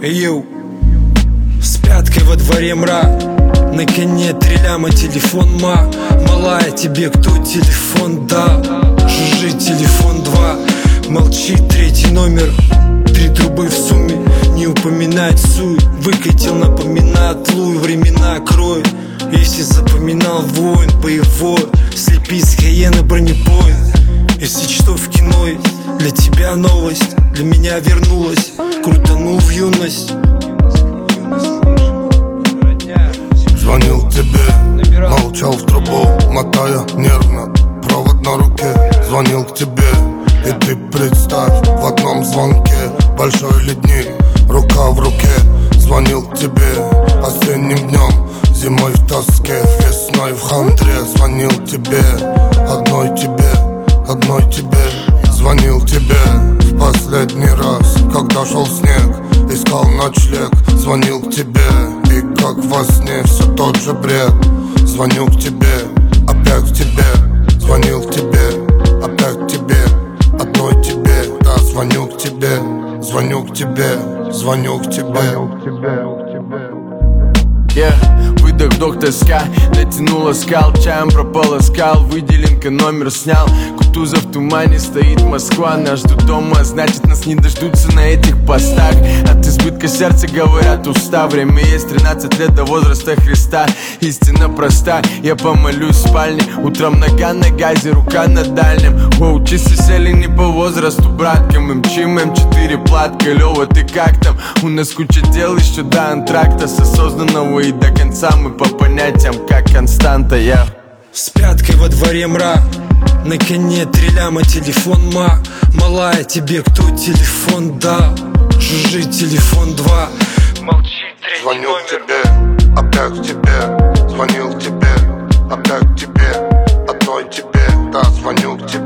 Йоу, с пяткой во дворе мрак, на коне 3 ляма, телефон малая, тебе кто телефон дал? Жужжит телефон 2, молчит 3-й номер, 3 трубы в сумме, не упоминать суй. Выкатил, напоминает луй, времена кроет. Если запоминал воин боевой, слепи с Каена бронепоезд. Если что в кино есть, для тебя новость, для меня вернулась, крутанул в юность. Звонил тебе, молчал в трубу, мотая нервно провод на руке. Звонил к тебе, и ты представь, в одном звонке большой ледник, рука в руке. Звонил к тебе осенним днем, зимой в тоске, весной в хандре. Звонил тебе, одной тебе, одной тебе. Звонил тебе в последний раз, когда шел снег, искал ночлег. Звонил к тебе, и как во сне все тот же бред. Звоню к тебе, опять к тебе. Звонил к тебе, опять к тебе, одной тебе. Да, звоню к тебе, звоню к тебе, звоню к тебе. Выдох, вдох, тоска, натянула скал, чаем прополоскал, выделенка номер снял. Кутузов в тумане, стоит Москва, нас ждут дома, значит нас не дождутся на этих постах. От избытка сердца говорят уста, время есть 13 лет до возраста Христа. Истина проста, я помолюсь в спальне, утром нога на газе, рука на дальнем. Воу, часы сели не по возрасту, братка, мы мчим М4 платка. Лёва, ты как там? У нас куча дел еще до антракта, с осознанного и до конца мы по понятиям как константа. С пяткой во дворе мрак, на коне 3 ляма, телефон малая, тебе кто телефон дал? Жужжит телефон 2, молчит 3-й Звоню номер. к тебе, опять к тебе. Звонил к тебе, опять к тебе, одной тебе. Да, звоню к тебе.